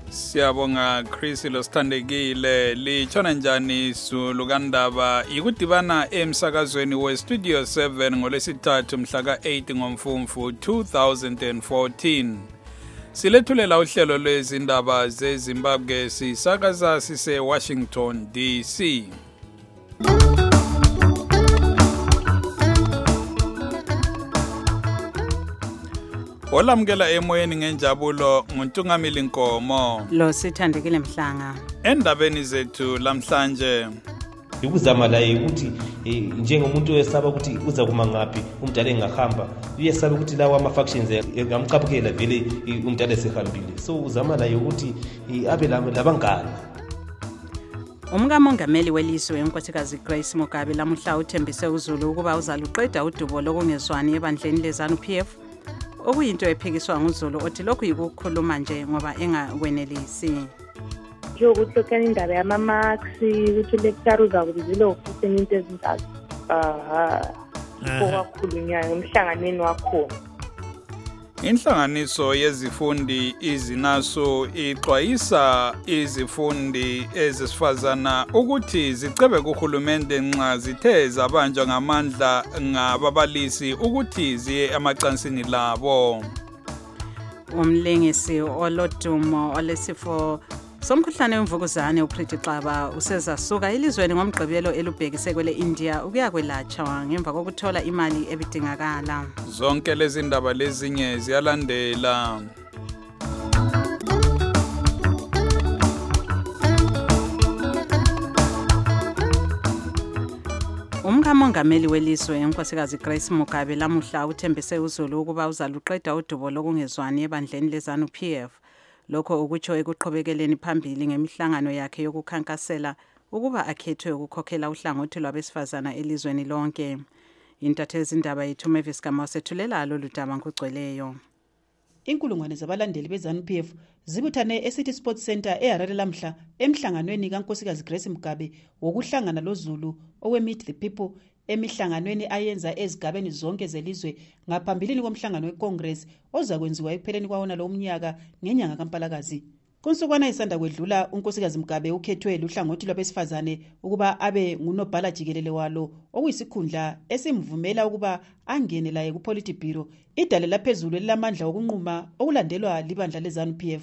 Siyabonga Chris losithandekile litshona njani Zulu kandaba ikudibana emsakazweni weStudio 7 ngolesithathu mhla ka8 ngoMfumfu 2014 silethulela uhlelo lwezindaba zeZimbabwe sisakaza sise Washington DC. Olamukela emoyeni ngenjabulo nguNtungamili Nkomo lo sithandekile Mhlanga. Endabeni zethu lamhlanje ukuzama la ukuthi njengomuntu oyesaba ukuthi uza kuma ngaphi umdala engahamba uyesaba ukuthi lawa ama factions engamqaphukela vele umdala esehambile, so uzama la ukuthi abe labangani. Umkamongameli welizwe uNkosikazi Grace Mugabe lamuhla uthembise uZulu ukuba uzaluqeda udubo lokungezwani ebandleni leZANU-PF, okuyinto ephikiswa nguZulu othi lokhu yikukhuluma nje ngoba engakwenelisi. Ukuthi kana indaba yama-marks ukuthi lecture uzakubizile ufise into ezintathu okwakhulunywayo emhlanganweni wakhona. Inhlanganiso yezifundi izinaso ixwayisa izifundi ezisifazana ukuthi zicebe kuhulumende nxa zithe zabanjwa ngamandla ngababalisi ukuthi ziye emacansini labo. Umlingisi olodumo olesifo somkhuhlane wemvukuzane uPriti Xaba usezasuka elizweni ngomgqibelo elubhekise kwele India ukuyakwelatshwa ngemva kokuthola imali ebidingakala. Zonke lezi ndaba lezinye ziyalandela. Umkamongameli welizwe uNkosikazi Grace Mugabe lamuhla uthembise uZulu ukuba uzaluqeda udubo lokungezwani ebandleni leZANU-PF. Lokho ukutsho ekuqhobekeleni phambili ngemihlangano yakhe yokukhankasela ukuba akhethwe ukukhokhela uhlangothi lwabesifazana elizweni lonke. Intatheli indaba yethu Mavis Kama sethulela lolu daba ngokugcweleyo. Inkulungwane zabalandeli beZANU-PF zibuthane eCity Sports Center eHarare lamhla emhlanganweni kaNkosikazi Grace Mugabe wokuhlangana loZulu owe-Meet the People emihlanganweni ayenza ezigabeni zonke zelizwe ngaphambilini komhlangano weCongress ozakwenziwa ekupheleni kwawona lo umnyaka ngenyanga kaMpalakazi. Kunsukwana isanda kwedlula uNkosikazi Mugabe ukhethwe luhlangothi lwabesifazane ukuba abe ngunobhala jikelele walo okuyisikhundla esimvumela ukuba angene laye kuPolitburo, idale laphezulu elamandla okunquma okulandelwa libandla leZANU-PF.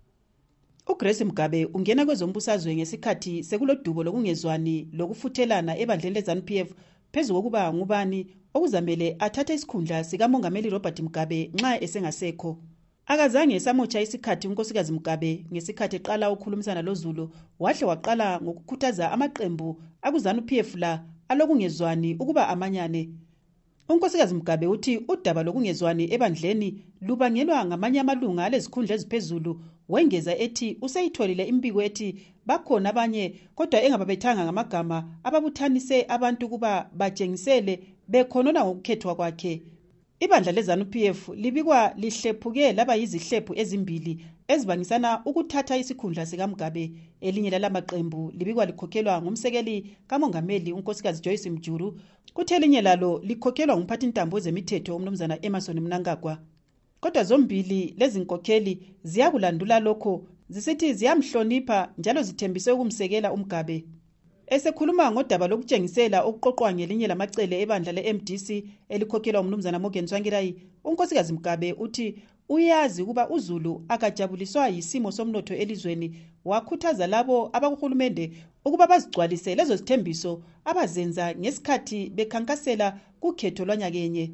uGrace Mugabe ungena kwezombusazwe ngesikhathi sekulodubo lokungezwani lokufuthelana ebandleni leZANU-PF phezu kokuba ngubani okuzamele athathe isikhundla sikamongameli Robert Mugabe nxa esengasekho. Akazange samotsha isikhathi uNkosikazi Mugabe ngesikhathi eqala ukukhulumisana loZulu wahle waqala ngokukhuthaza amaqembu akuZANU-PF la alokungezwani ukuba amanyane. uNkosikazi Mugabe uthi udaba lokungezwani ebandleni lubangelwa ngamanye amalunga alezikhundla eziphezulu, wengeza ethi useyitholile impiko ethi bakhona abanye kodwa engababethanga ngamagama ababuthanise abantu kuba batshengisele bekhonona ngokukhethwa kwakhe. Ibandla leZANU-PF libikwa lihlephuke laba yizihlephu ezimbili ezibangisana ukuthatha isikhundla sikaMugabe. Elinye lalamaqembu libikwa likhokhelwa ngumsekeli kamongameli uNkosikazi Joyce Mjuru, kuthi elinye lalo likhokhelwa ngumphathi intambo zemithetho umnumzana Emerson Mnangagwa. Kodwa zombili lezi nkokheli ziyakulandula lokho zisithi ziyamhlonipha njalo zithembise ukumsekela uMugabe. Esekhuluma ngodaba lokutshengisela okuqoqwa ngelinye lamacele ebandla leMDC elikhokhelwa umnumzana Morgan Tsvangirai, uNkosikazi Mugabe uthi uyazi ukuba uZulu akajabuliswa yisimo somnotho elizweni, wakhuthaza labo abakuhulumende ukuba bazigcwalise lezo zithembiso abazenza ngesikhathi bekhankasela kukhetho lwanyakenye.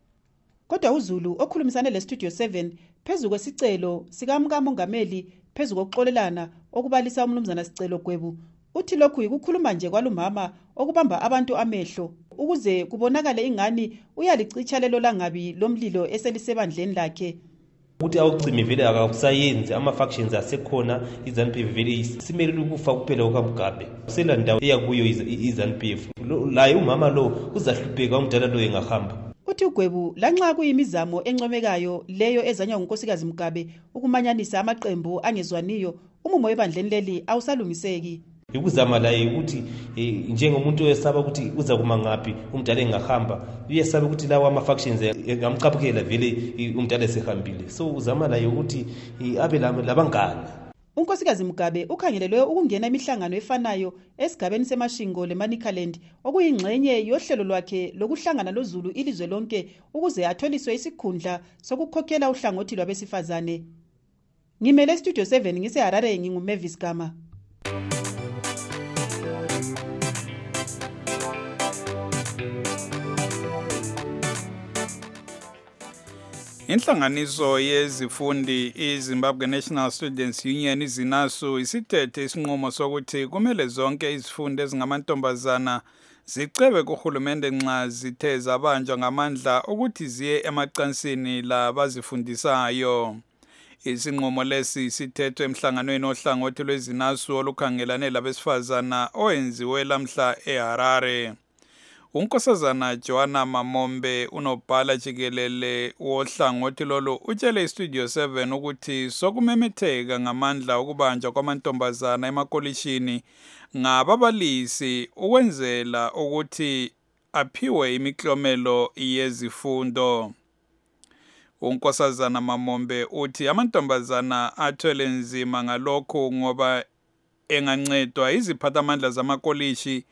Kodwa uZulu okhulumisane leStudio 7 phezu kwesicelo sikamongameli phezu kokuxolelana okubalisa umnumzana Sicelo Gwebu uthi lokhu yikukhuluma nje kwalumama okubamba abantu amehlo ukuze kubonakale ingani uyalicitsha lelo langabi lomlilo eselisebandleni lakhe. Ukuthi awucimi vele akakusayenzi ama-factions asekhona iZANU-PF vele simelele ukufa kuphela okaMugabe. Usela ndawo eyakuyo iZANU-PF laye umama lo uzahlupheka umdala lo engahamba. Uthi uGwebu lanxa kuyimizamo encomekayo leyo ezanywa nguNkosikazi Mugabe ukumanyanisa amaqembu angezwaniyo, umumo webandleni leli awusalungiseki. Ukuzama la ukuthi njengomuntu oyesaba ukuthi uza kuma ngaphi umdala engahamba uyesaba ukuthi lawa ama factions engamqaphukela vele umdala esehambile, so uzama la ukuthi abe labangani. unkosikazi Mugabe ukhangelelwe ukungena imihlangano efanayo esigabeni seMashingo leManicaland okuyingxenye yohlelo lwakhe lokuhlangana loZulu ilizwe lonke ukuze atholiswe isikhundla sokukhokhela uhlangothi lwabesifazane. Ngimele Studio 7 ngiseHarare nginguMavis Gama. Inhlanganiso yezifundi iZimbabwe National Students Union izinasu isithethe isinqumo sokuthi kumele zonke izifundi ezingamantombazana zicebe kuhulumende nxa zithe zabanjwa ngamandla ukuthi ziye emacansini labazifundisayo. Isinqumo lesi sithethwe emhlanganweni ohlangothi lwezinasu olukhangelane labesifazana owenziwe lamhla eHarare. Unkosazana Joanna Mamombe unobhala jikelele wohlangothi lolu utshele iStudio 7 ukuthi sokumemetheka ngamandla ukubanjwa kwamantombazana emakolishini ngababalisi ukwenzela ukuthi aphiwe imiklomelo yezifundo. Unkosazana Mamombe uthi amantombazana athwele nzima ngalokho ngoba engancedwa iziphathamandla zamakolishi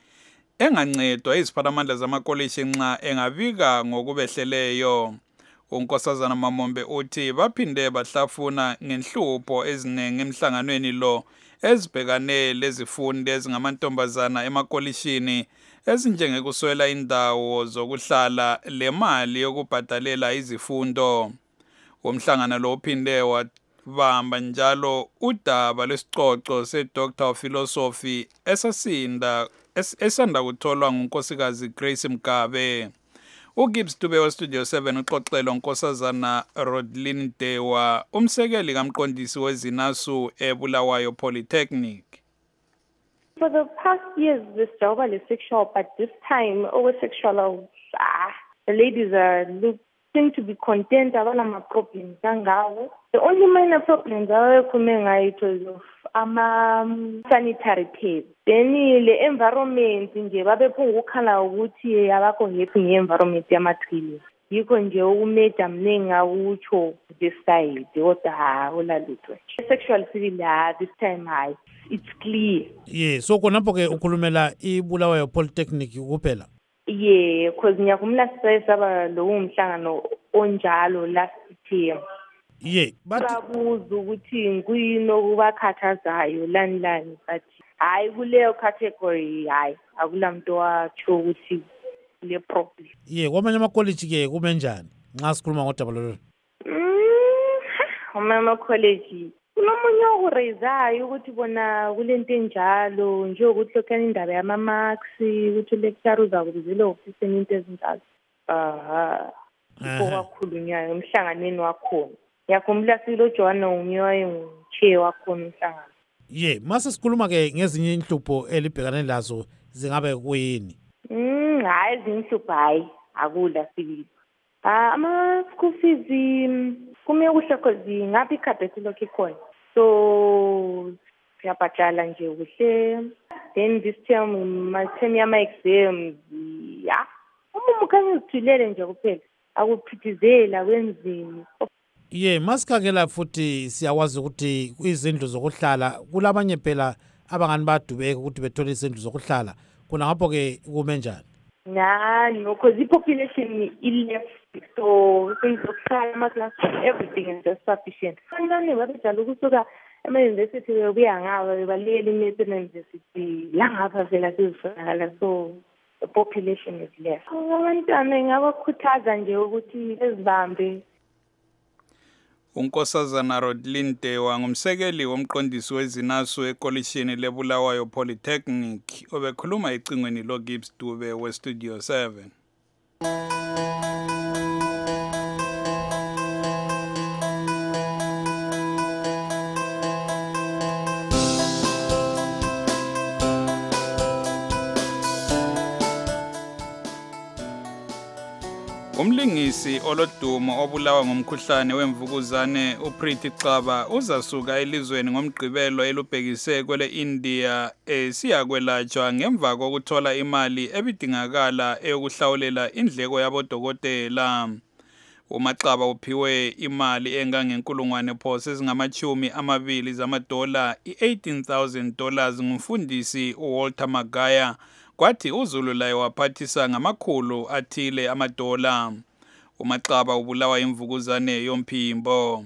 nxa engabika ngokubehleleyo. Unkosazana Mamombe uthi baphinde bahlafuna ngenhlupho eziningi emhlanganweni lo ezibhekane lezifundi ezingamantombazana emakolishini ezinjengekuswela indawo zokuhlala lemali yokubhadalela izifundo. Umhlangano lo uphinde wabamba njalo udaba lwesicoco seDoctor of Philosophy esanda kutholwa ngunkosikazi Grace Mugabe. uGibbs Dube weStudio 7 uxoxela unkosazana Rodlin Dewa umsekeli kamqondisi wezinasu eBulawayo Polytechnic. For the past years, this job is sexual, but this time, over sexual, the ladies seem to be content about my problems. The only minor problems are coming out of sanitary pads. Then the environment nje babephungukhala ukuthi abakho happy nge-environment yamathili. Yikho nje ukumeda mningi awutsho this side kodwa olalutho. Sexual civil this time it's clear. Yeah, so khonapho ke ukhulumela iBulawayo Polytechnic kuphela. Yeah, because ngiyakumla sisaba lo umhlangano onjalo last term. Yeah, but babuza ukuthi ngiyini okubakhathazayo lani but hayi kuleyo category akulamuntu watsho ukuthi le problem. Yeah, kwamanye amakoliji ke kube njani nxa sikhuluma ngodaba lolu? Kwamanye college kunomunye okurezayo ukuthi bona kulento enjalo nje ukuthi lokho indaba yama-marks ukuthi lecture uzakubizela ofisini into ezinjalo. Kwakhulunywayo emhlanganweni wakhona. Yakhumbula silo Joanna ungiwaye nguchair wakhona umhlangano. Yeah, mase sikhuluma ke ngezinye inhlupho elibhekane lazo zingabe kuyini? Hayi izinhlupho akula sibili. Ama-school fees kume kuhle cause ngapi ikhabhethi lokho ikhona. So siyabhadala nje kuhle. Then this term term yama-exams umukhanya uzithulele nje kuphela akuphithizela kwenzini. Yeah, masikhangela futhi siyawazi ukuthi izindlu zokuhlala kulabanye phela abangani badubeka ukuthi bethole izindlu zokuhlala kuna ngapho ke kume njani? No, because the population is left, so things like everything is just sufficient. Kanjani babejala ukusuka ema-university bebuya ngaba bebaliyela university la ngapha vela sizifunakala, so the population is less. Abantwana ngabakhuthaza nje ukuthi ezibambe. Unkosazana Rodlin Dewa ngumsekeli womqondisi wezinasu ekolishini leBulawayo Polytechnic obekhuluma ecingweni loGibbs Dube weStudio 7. Umlingisi olodumo obulawa ngomkhuhlane wemvukuzane uPriti Xaba uzasuka elizweni ngomgqibelo elubhekise kwele India siyakwelatshwa ngemva kokuthola imali ebidingakala eyokuhlawulela indleko yabodokotela. uMaxaba uphiwe imali engangenkulungwane phose ezingama-20 zamadola, i-$18,000 ngumfundisi uWalter Magaya, kwathi uZulu laye waphathisa ngamakhulu athile amadola. uMaxaba ubulawa imvukuzane yomphimbo.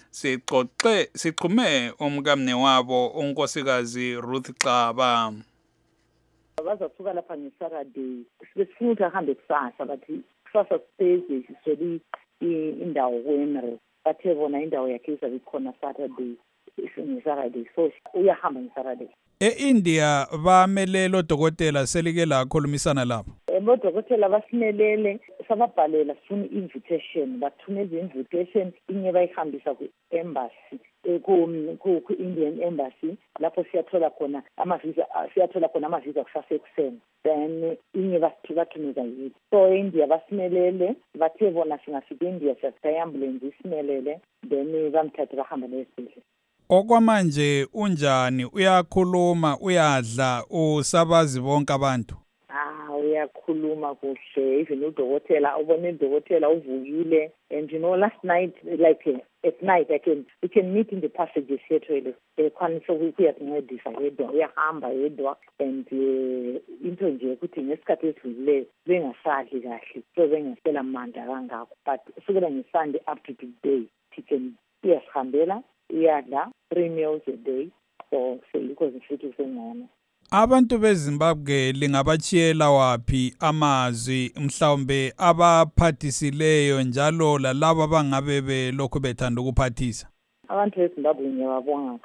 Sichume umkamnewabo unkosikazi Ruth Xaba. Bazasuka lapha ngeSaturday sifuna ukuthi ahambe kusasa bathi kusasa Thursday siseli indawo kweMere bathe bona indawo yakhe izabe ikhona Saturday ngeSaturday so uyahamba ngeSaturday. E-India bamelele odokotela selike lakhulumisana lapho. Bodokotela basimelele sababhalela sifuna invitation bathumeza invitation inye bayihambisa ku-embassy ku-Indian embassy lapho siyathola khona amavisa kusasa ekuseni then inye bathumeza yithi. So India basimelele bathe bona singafika India siyathatha i-ambulance isimelele then bamthathe bahamba nesibhedlela. Okwamanje unjani, uyakhuluma, uyadla, usabazi bonke abantu? Uyakhuluma kuhle, even udokotela ubone udokotela uvukile, and you know last night like at night we can meet in the passages here toilet ekwanisa ukuyancedisa yedwa uyahamba yedwa and into nje ukuthi ngesikhathi esidlule bengasadli kahle so bengasela amandla kangako but kusukela ngeSunday up to today uyasihambela uyadla 3 meals a day so yikho zifithi sengcono. Abantu beZimbabwe lingabachiyela wapi amazwi mhlawumbe abaphathisileyo njalo lalabo bangabe belokhu bethanda ukuphathisa? Abantu beZimbabwe ngiyababonga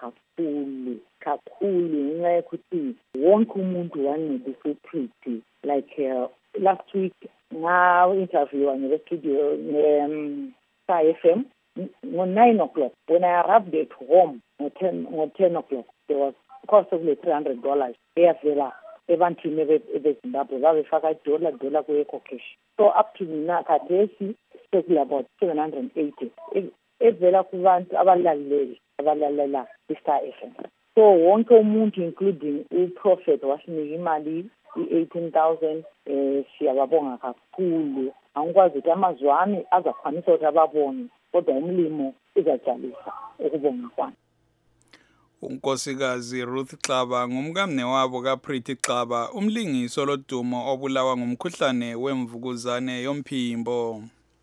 kakhulu ngenxa yokuthi wonke umuntu wancedisa uPriti like last week interview nge-studio nge-FM ngo-9 o'clock when I arrived at home ngo-10 o'clock there was cost of $300 eyavela ebantwini beZimbabwe babefaka $1 ku-Eco Cash so up to nakhathesi sekule about 780 evela kubantu abalalela i-Star FM. So wonke umuntu including uProphet wasinika imali i-18,000 siyababonga kakhulu. Angikwazi ukuthi amazwi ami azakwanisa ukuthi ababonge kodwa umlimo uzajalisa ukubonga kwami. Unkosikazi Ruth Xaba ngumkamnewabo kaPriti Xaba, umlingiso lodumo obulawa ngumkhuhlane wemvukuzane yomphimbo.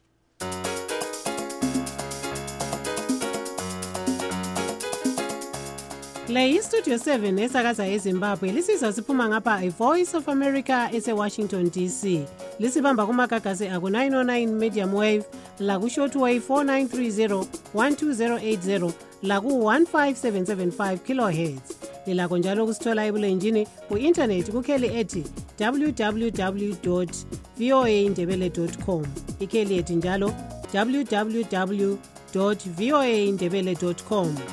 Le iStudio 7 esakaza eZimbabwe lisizwa siphuma ngapha iVoice of America eseWashington DC. Lisibamba kumagagasi aku 909 medium wave laku shortwave 4930 12080 laku 15775 kilohertz. Lilakho njalo kusithola ebulenjini ku-internet kukheli ethi www.voaindebele.com. Ikheli ethi njalo www.voaindebele.com.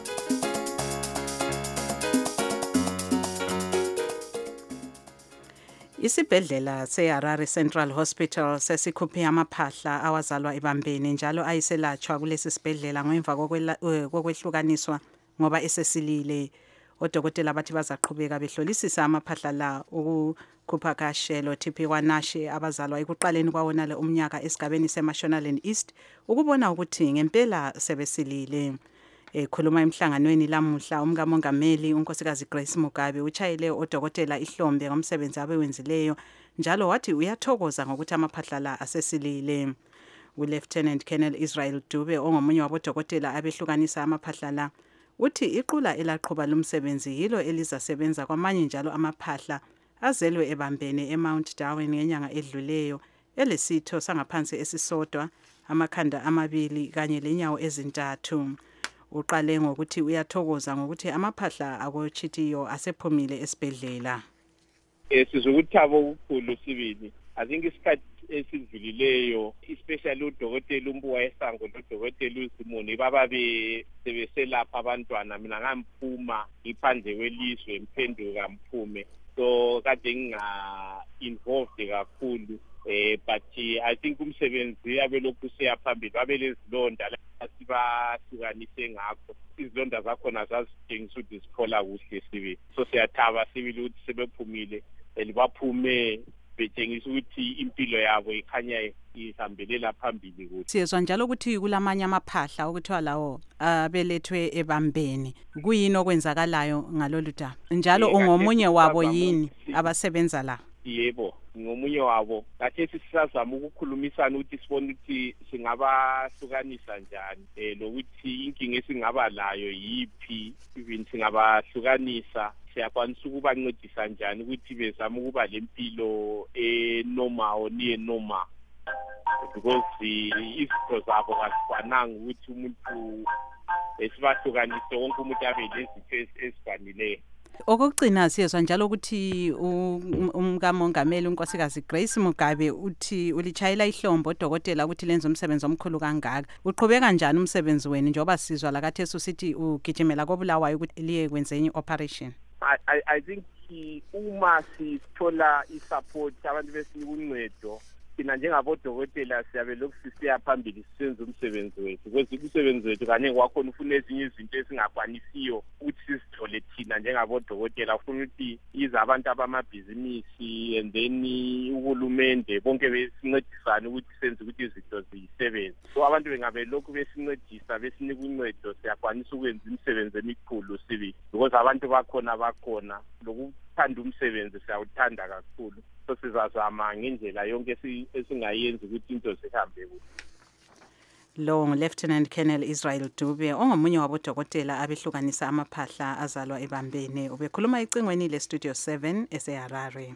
Isibhedlela seHarare Central Hospital sesikhuphe amaphahla awazalwa ebambeni njalo ayiselatshwa kulesi sibhedlela ngemva kokwehlukaniswa ngoba esesilile. Odokotela bathi bazaqhubeka behlolisisa amaphahla la ukukhupha kashelo TP kwaNashe abazalwa ekuqaleni kwawonale umnyaka esigabeni seMashonaland East ukubona ukuthi ngempela sebesilile. Ekhuluma emhlanganweni lamuhla umkamongameli unkosikazi Grace Mugabe uchayele odokotela ihlombe ngomsebenzi abewenzileyo njalo wathi uyathokoza ngokuthi amaphahla la asesilile. uLieutenant Colonel Israel Dube ongomunye wabodokotela abehlukanisa amaphahla la uthi iqula elaqhuba lumsebenzi yilo elizasebenza kwamanye njalo amaphahla azelwe ebambene eMount Darwin ngenyanga edluleyo elesitho sangaphansi esisodwa amakhanda amabili kanye lenyawo ezintathu. Uqale ngokuthi uyathokoza ngokuthi amaphahla akochitiyo asephumile esibhedlela. Sizokuthaba okukhulu sibili. I think isikhathi esidlulileyo especially udokotela uMbuwa eSango nodokotela uZimoni baba sebeselapha abantwana mina ngamphuma iphandle welizwe mphenduka mphume so kade nginga involved kakhulu but I think umsebenzi abelokhu siyaphambili babelezilonda sibahlukanise ngakho izilonda zakhona zazidingisa ukuthi siphola kuhle sibili so siyathaba sibili ukuthi sebephumile elibaphume betshengisa ukuthi impilo yabo ikhanya ihambelela phambili kuthi. Siyezwa njalo ukuthi kulamanye amaphahla okuthiwa lawo abelethwe ebambeni. Kuyini okwenzakalayo ngalolu daba? Njalo ungomunye wabo yini abasebenza la? Yebo, ngomunye wabo. Kathesi sisazama ukukhulumisana ukuthi sibone ukuthi singabahlukanisa njani lokuthi inkinga esingaba layo yiphi, even singabahlukanisa siyakwanisa ukubancedisa njani ukuthi bezame ukuba lempilo normal near normal, because izitho zabo kazifananga ukuthi umuntu esibahlukanise wonke umuntu abe lezitho ezifanileyo. Okugcina siyezwa njalo ukuthi umkamongameli unkosikazi Grace Mugabe uthi ulitshayela ihlombo odokotela ukuthi lenze umsebenzi omkhulu kangaka. Uqhubeka kanjani umsebenzi wenu njengoba sizwa lakathesi usithi ugijimela koBulawayo ukuthi liye kwenza enye operation? I think uma sithola isupport abantu besinika uncedo, thina njengabodokotela siyabe lokhu sisiya phambili sisenza umsebenzi wethu, because umsebenzi wethu kanye kwakhona ufuna ezinye izinto esingakwanisiyo ukuthi sizithole thina njengabodokotela. Ufuna ukuthi ize abantu abamabhizinisi and then uhulumende bonke besincedisane ukuthi senze ukuthi izinto zisebenze. So abantu bengabe lokhu besincedisa besinika uncedo siyakwanisa ukwenza imisebenzi emikhulu sibili, because abantu bakhona lokuthanda umsebenzi siyawuthanda kakhulu. So sizazama ngendlela yonke esingayenza ukuthi into zihambe kuhle. Lo Lieutenant Colonel Israel Dube ongomunye wabodokotela abehlukanisa amaphahla azalwa ebambene ubekhuluma icingweni le Studio 7 eseHarare.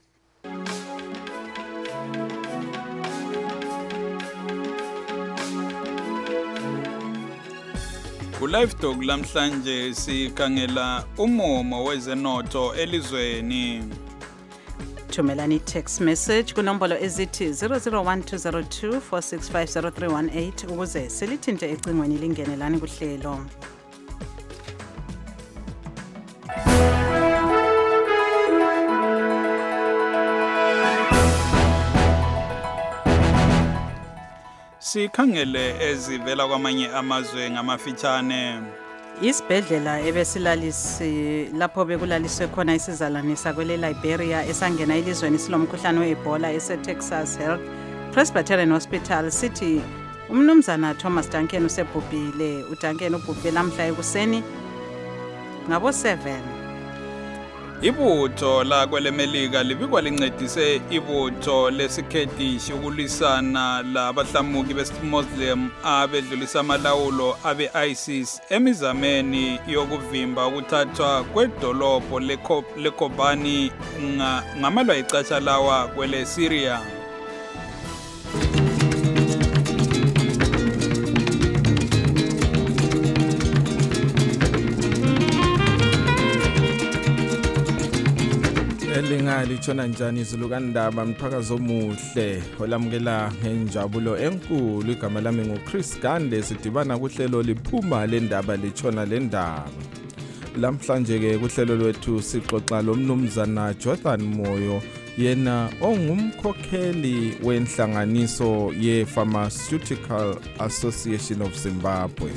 Ku-Live Talk lamhlanje sikhangela umumo wezenotho elizweni. Thumelani text message kunombolo ezithi 001202465038 ukuze silithinte ecingweni lingenelani kuhlelo. Sikhangele ezivela kwamanye amazwe ngamafitshane. Isibhedlela ebesilalisi lapho bekulaliswe khona isizalanisa kwele Liberia esangena elizweni silomkhuhlane weEbola eseTexas Health Presbyterian Hospital sithi umnumzana Thomas Duncan usebhubhile. uDuncan ubhubhe lamhla ekuseni ngabo 7. Ibutho la kwelemelika libikwa lincedise ibutho lesikhethishi ukulwisana labahlamuki besimuslim abedlulisa amalawulo abe-ISIS emizameni yokuvimba ukuthathwa kwedolobho leKobani ngamalwa icasha lawa kwele Syria. Litshona njani izulu kandaba mphakazi omuhle olamukela ngenjabulo enkulu. Igama lami nguChris Gande, sidibana kuhlelo liphuma lendaba litshona lendaba. Lamhlanje ke kuhlelo lwethu sixoxa lomnumzana Jonathan Moyo, yena ongumkhokheli wenhlanganiso ye-Pharmaceutical Association of Zimbabwe.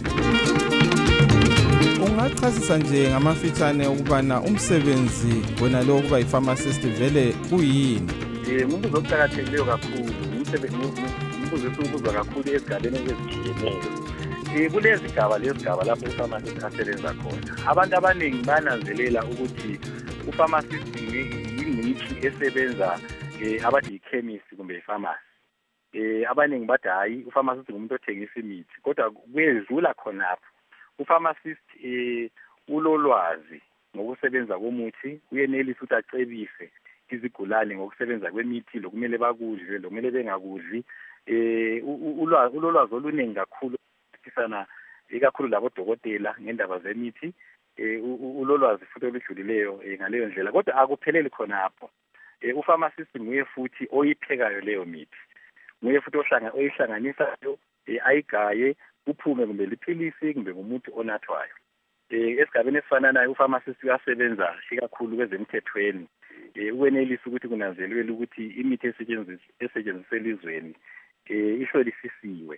Ungachasisa nje ngamafitshane ukubana umsebenzi wena lo kuba yi-pharmacist vele kuyini? Umbuzo oqakathekileyo kakhulu, umbuzo esibuzwa kakhulu ezigabeni ezitshiyeneyo. Kulezigaba lezigaba lapho u-pharmacist asebenza khona. Abantu abaningi bananzelela ukuthi u-pharmacist yingcitshi esebenza abathi yi-chemist kumbe i-pharmacy. Abaningi bathi hayi u-pharmacist ngumuntu othengisa imithi, kodwa kuyedlula khonapho. U-pharmacist ulolwazi ngokusebenza komuthi, uyenelisa ukuthi acebise izigulane ngokusebenza kwemithi lokumele bakudle lokumele bengakudli. Ulolwazi oluningi kakhulu ukufisana ikakhulu labodokotela ngendaba zemithi. Ulolwazi futhi oludlulileyo ngaleyo ndlela, kodwa akupheleli khonapho. U-pharmacist nguye futhi oyiphekayo leyo mithi, nguye futhi oyihlanganisayo, ayigaye kuphume kumbe liphilisi kumbe ngumuntu onathwayo. Esigabeni esifananayo u-pharmacist uyasebenza ikakhulu kwezemthethweni, ukwenelisa ukuthi kunanzelelwe ukuthi imithi esetshenziswa elizweni ihlolisisiwe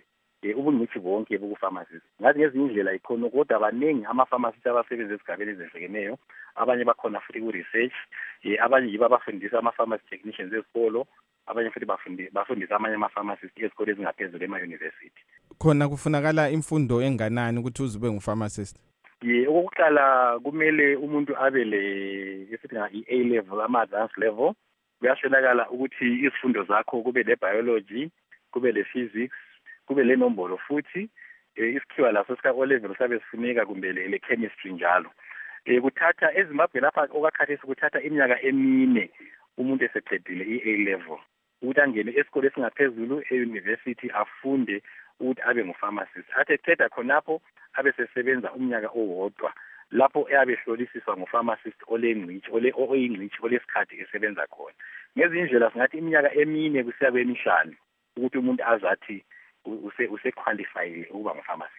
ubungcitshi bonke boku-pharmacist. Ngathi ngezinye indlela ikhona kodwa abaningi ama-pharmacist abasebenza ezigabeni ezehlukeneyo, abanye bakhona futhi ku-research, abanye yibo abafundisa ama-pharmacy technicians ezikolo, abanye futhi bafundisa amanye ama-pharmacist ezikolo ezingaphezulu ema-university. Khona kufunakala imfundo enganani ukuthi uze ube ngu-pharmacist? Okokuqala kumele umuntu abe esithi i-A level, ama-advanced level. Kuyaswelakala ukuthi izifundo zakho kube le-biology, kube le-physics, kube le-nombolo futhi isikhiwa laso sika-O level sabe sifuneka kumbe le-chemistry njalo. Kuthatha eZimbabwe lapha okakhathesi kuthatha iminyaka 4 umuntu eseqedile i-A level ukuthi angene esikole esingaphezulu e-university afunde ukuthi abe ngu-pharmacist. Athi eqeda khonapho abe sesebenza umnyaka owodwa lapho eyabe hlolisiswa ngu-pharmacist oyingcitshi olesikhathi esebenza khona. Ngezinye indlela singathi iminyaka 4 kusiya kwe-5 ukuthi umuntu azathi use-qualified ukuba ngu-pharmacist.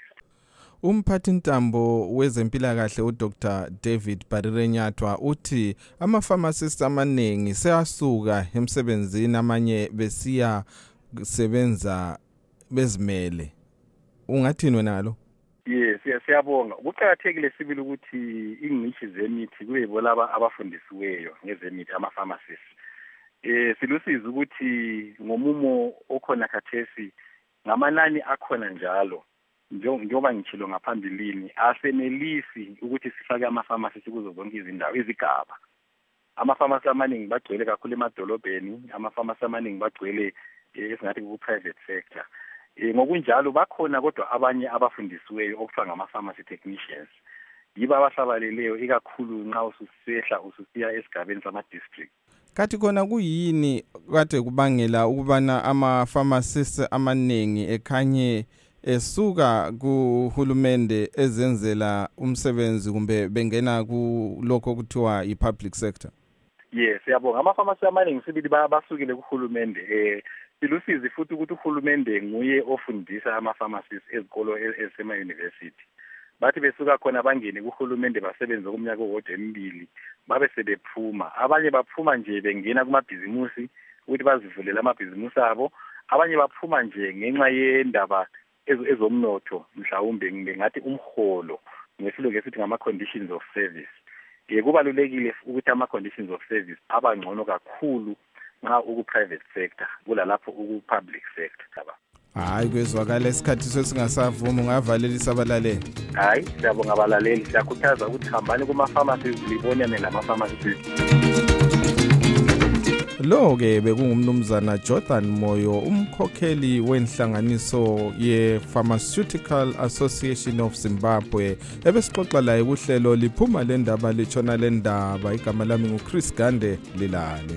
Umphathintambo wezempilakahle uDr David Barirenyathwa uthi ama-pharmacists amaningi seyasuka emsebenzini, amanye besiya sebenza bezimele. Ungathini wena ngalo? Yes, siyabonga. Kuqakathekile sibili ukuthi ingcitshi zemithi kube laba abafundisiweyo ngezemithi, ama-pharmacists. Silusiza ukuthi ngomumo okhona khathesi ngamanani akhona njalo, njengoba ngitshilo ngaphambilini, asenelisi ukuthi sifake ama-pharmacists kuzo zonke izindawo, izigaba. Ama-pharmacy amaningi bagcwele kakhulu emadolobheni, ama-pharmacy amaningi bagcwele esingathi ku-private sector. Ngokunjalo bakhona kodwa abanye abafundisiweyo okuthiwa ngama-pharmacy technicians. Yibo abahlabaleleyo ikakhulu nxa ususehla ususiya esigabeni sama-district. Kathi khona kuyini kade kubangela ukubana ama-pharmacists amaningi ekhanye esuka kuhulumende ezenzela umsebenzi kumbe bengena kulokho kuthiwa i-public sector? Yes, siyabonga. Ama-pharmacy amaningi sibili basukile kuhulumende. Silusizi futhi ukuthi uhulumende nguye ofundisa ama-pharmacists ezikolo ezisema-university. Bathi besuka khona bangene kuhulumende basebenza kumnyaka owodwa 2 babe sebephuma. Abanye baphuma nje bengena kumabhizimusi ukuthi bazivulela amabhizimusi abo. Abanye baphuma nje ngenxa yendaba ezomnotho, mhlawumbe ngathi umholo, ngesilungu esithi ngama-conditions of service. Kubalulekile ukuthi ama-conditions of service abangcono kakhulu nxa uku-private sector kulalapho uku-public sector. Hayi, kwezwakala isikhathi sesingasavumi, ungavalelisa abalaleli. Hayi, siyabonga abalaleli, siyakhuthaza ukuthi hambani kuma-pharmacies libonane nama-pharmacists. Lo-ke bekungumnumzana Jordan Moyo, umkhokheli wenhlanganiso ye-Pharmaceutical Association of Zimbabwe. Ebesixoxa laye kuhlelo liphuma lendaba litshona lendaba. Igama lami nguChris Gande, lilale.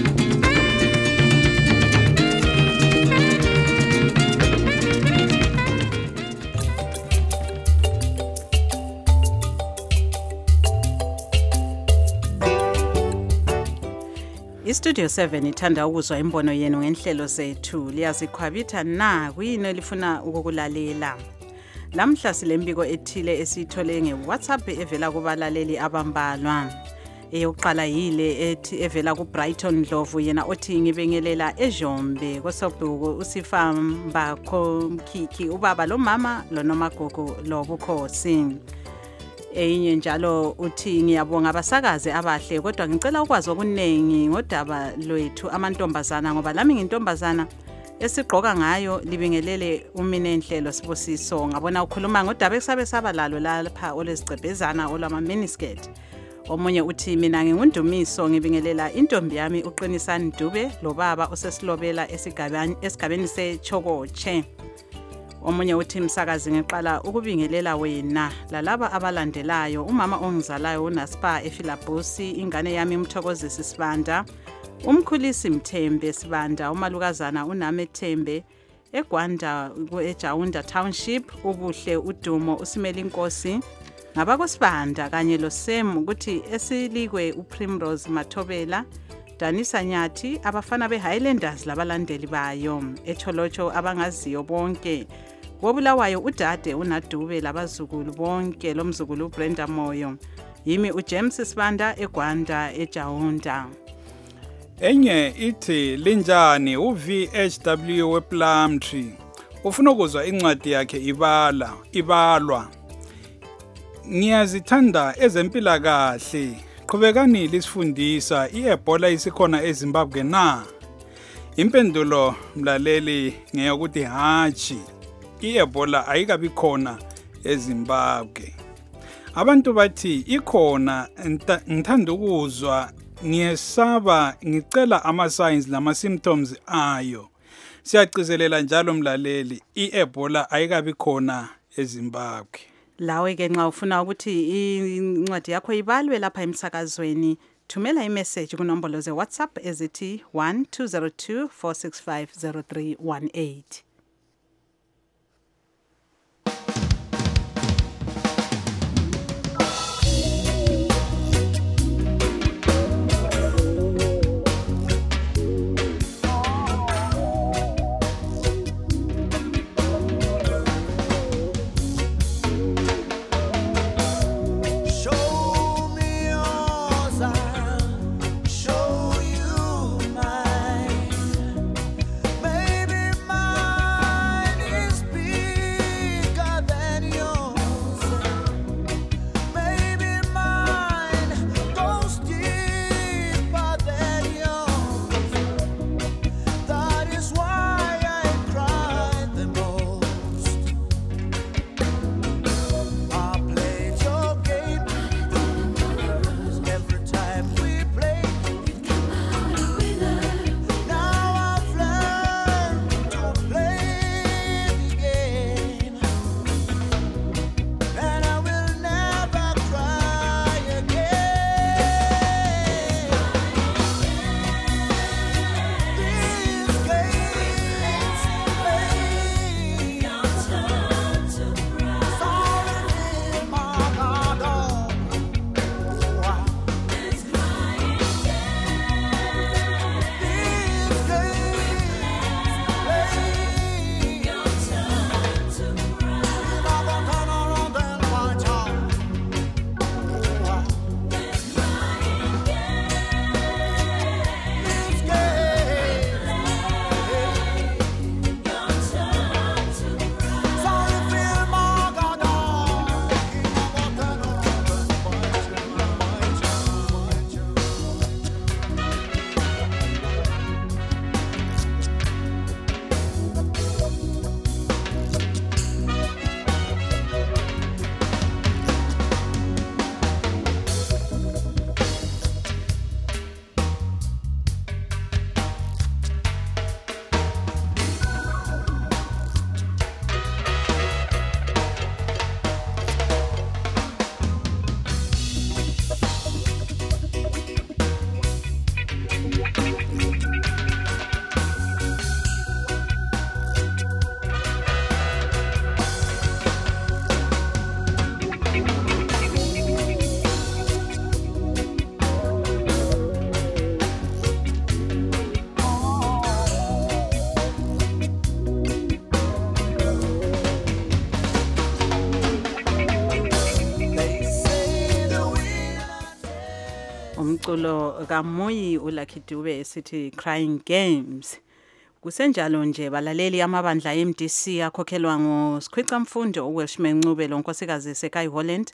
iStudio 7 ithanda ukuzwa imbono yenu ngenhlelo zethu. Liyazikhwabitha na kuyini elifuna ukukulalela? Lamhla silembiko ethile esiyithole ngeWhatsApp evela kubalaleli abambalwa. Eyokuqala yile ethi evela kuBrighton Ndlovu, yena othi ngibengelela eJombe kosobhuku usifamba khomkhiki ubaba lo mama lo nomagogo lo bukhosi. Enye njalo uthi ngiyabonga abasakazi abahle kodwa ngicela ukwazi okunengi ngodaba lwethu amantombazana, ngoba lami ngintombazana esigqoka ngayo libingelele umine enhlelo Sibusiso. Ngabona ukhuluma ngodaba esabe saba lalo lapha olezicebhezana olama miniskirt. Omunye uthi mina ngingundumiso ngibingelela intombi yami uqinisani Dube lo baba osesilobela esigabeni seChokoche. Omunye uthi msakazi ngiqala ukubingelela wena lalaba abalandelayo, umama ongizalayo uNaspa eFilabusi, ingane yami uMthokozisi Sibanda, umkhulisi Mthembe Sibanda, umalukazana uName Thembe eGwanda eJaunda Township, ubuhle uDumo uSimeli Nkosi ngabakosibanda kanye lo Sem ukuthi esilikwe uPrimrose Mathobela, Danisa Nyathi, abafana beHighlanders labalandeli bayo, eCholocho abangaziyo bonke, wobulawayo uDade uNadube labazukulu bonke lomzukulu uBrenda Moyo, yimi uJames Sibanda eGwanda eJaunda. Enye ithi linjani uVHW wePlumtree ufuna ukuzwa incwadi yakhe ibalwa. Ngiyazithanda ezempilakahle. Qhubekani lisifundisa iEbola isikhona eZimbabwe na? Impendulo mlaleli ngeyokuthi hatshi. iEbola ayikabi khona eZimbabwe. Abantu bathi ikhona, ngithanda ukuzwa, ngiyesaba, ngicela ama-signs lama-symptoms ayo. Siyagcizelela njalo mlaleli, iEbola ayikabi khona eZimbabwe. Lawe ke nxa ufuna ukuthi incwadi yakho ibalwe lapha emsakazweni, thumela imessage kunombolo ze-WhatsApp ezithi 1202 465 0318. umculo kaMoyi uLucky Dube esithi Crying Games. Kusenjalo nje balaleli amabandla eMDC akhokhelwa ngoSikhwica Mfundo uWelshman Ncube lonkosikazi seKai Holland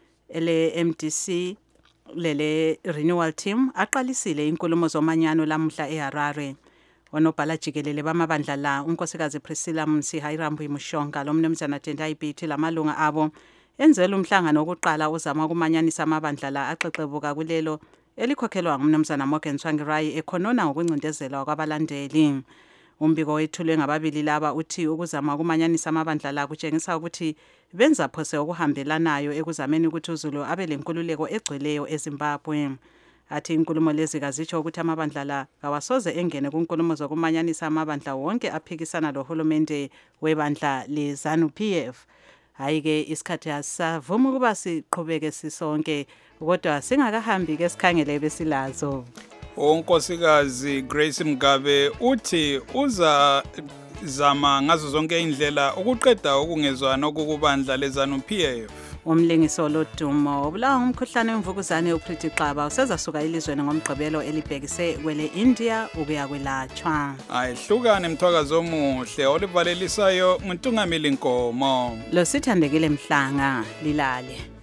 ele MDC lele renewal team aqalisile inkulumo zomanyano lamuhla eHarare. Onobhala jikelele bamabandla la unkosikazi Priscilla Msihayirambu Mushonga lomnumzana Tendai Biti lamalunga abo enzela umhlangano wokuqala uzama ukumanyanisa amabandla la axexebuka kulelo elikhokhelwa ngumnumzana Morgan Tsvangirai ekhonona ngokuncindezela kwabalandeli. Umbiko wethulwe ngababili laba uthi ukuzama ukumanyanisa amabandla la kutshengisa ukuthi benza phose okuhambelanayo ekuzameni ukuthi uZulu abe lenkululeko egcweleyo eZimbabwe. Athi inkulumo lezi kazitsho ukuthi amabandla la kawasoze engene kunkulumo zokumanyanisa amabandla wonke aphikisana lohulumende webandla leZANU PF. Hayike isikhathi asavuma ukuba siqhubeke sisonke kodwa singakahambi ke sikhangele besilazo. Unkosikazi Grace Mgabe uthi uza zama ngazo zonke indlela ukuqeda ukungezwana okubandla leZANU PF. Umlingiso lodumo obulawa ngumkhuhlane wemvukuzane uPriti Xaba usezasuka elizweni ngomgqibelo elibhekise kwele India ukuya kwelatshwa. Ayihlukane Mthwakazi omuhle olivalelisayo nguNtungameli Nkomo. Lo sithandekile Mhlanga lilale.